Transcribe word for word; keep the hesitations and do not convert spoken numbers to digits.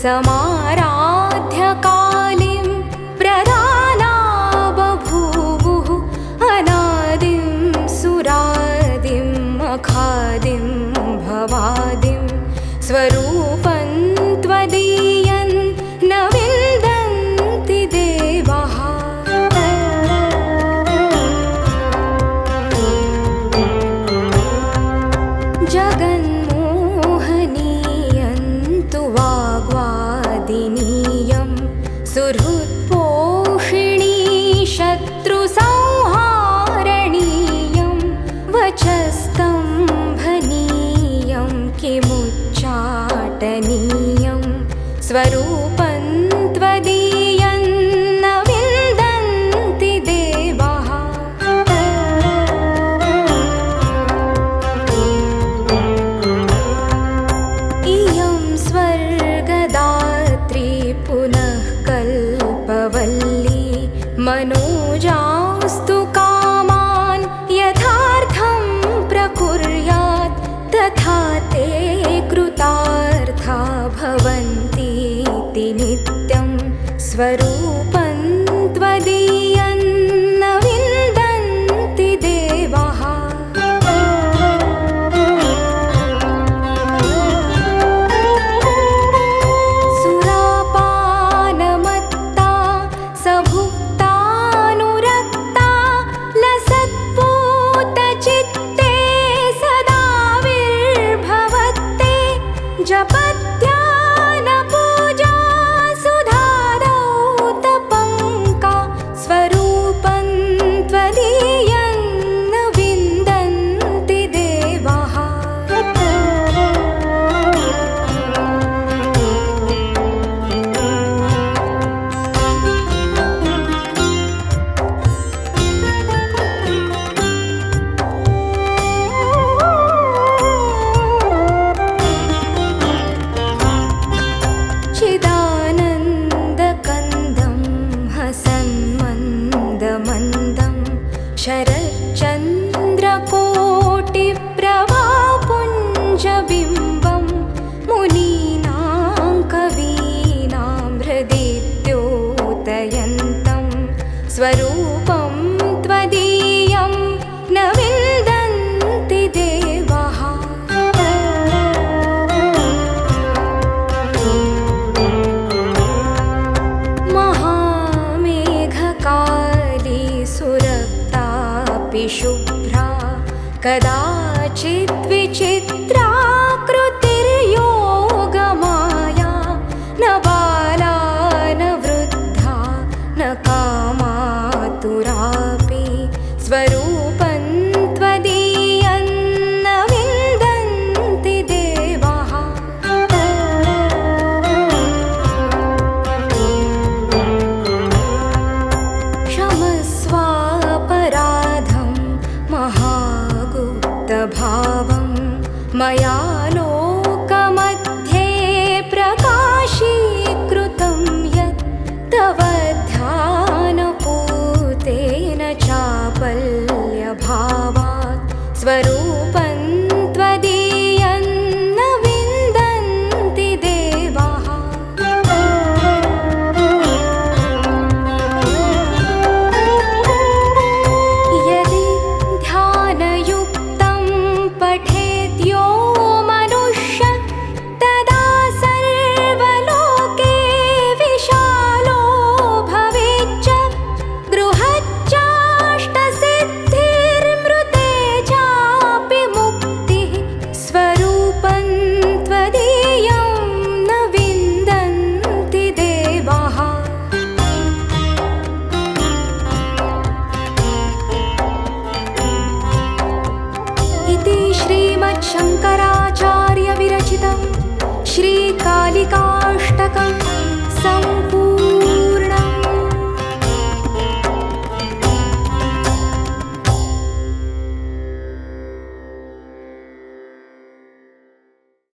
समाराध्यकालिं प्रधाना बभूवुः अनादिं सुरादिं अखादिं भवादिं स्वरूपं त्वदीयं न विन्दन्ति देवाः। जगन्मोहनीयं तु वाग्वादिनीयं सुहृत्पोषिणी शत्रुसंहारणीयं वचस्तम्भनीयं किमुच्चाटनीयं स्वरूपं त्वदीयं न विन्दन्ति देवाः। इयं स्वर्गदात्री पुनः कल्पवल्ली मनोजास्तु कामान् यथार्थं प्रकुर्यात् तथा ते कृतार्था भवन्तीति नित्यं स्वरूपं त्वदीयं न विन्दन्ति देवाः। सुरापानमत्ता सभुक्तानुरक्ता लसत्पूतचित्ते सदा विर्भवत्ते जपध्यानपूजा सुधारौ तपङ्का स्वरूपं त्वदीयं न विन्दन्ति देवाः। चिदानन्दकन्दं हसन्मन्दमन्दं शरच्चन्द्रकोटिप्रभापुञ्जबिम्बं मुनीनां कवीनां हृदि द्योतयन्तं स्वरूपं त्वदीयं न विन्दन्ति देवाः। महामेघकाली सुरक्तापि शुभ्रा कदाचित् विचित्राकृतिर्योगमाया न बाला न वृद्धा न कामातुरापि स्वरूपं त्वदीयं न विन्दन्ति देवाः। क्षमस्वापराधं महागुप्तभावं मया लोकमध्ये प्रकाशीकृतं यत् तव ध्यानपूतेन चापल्यभावात् स्वरूपं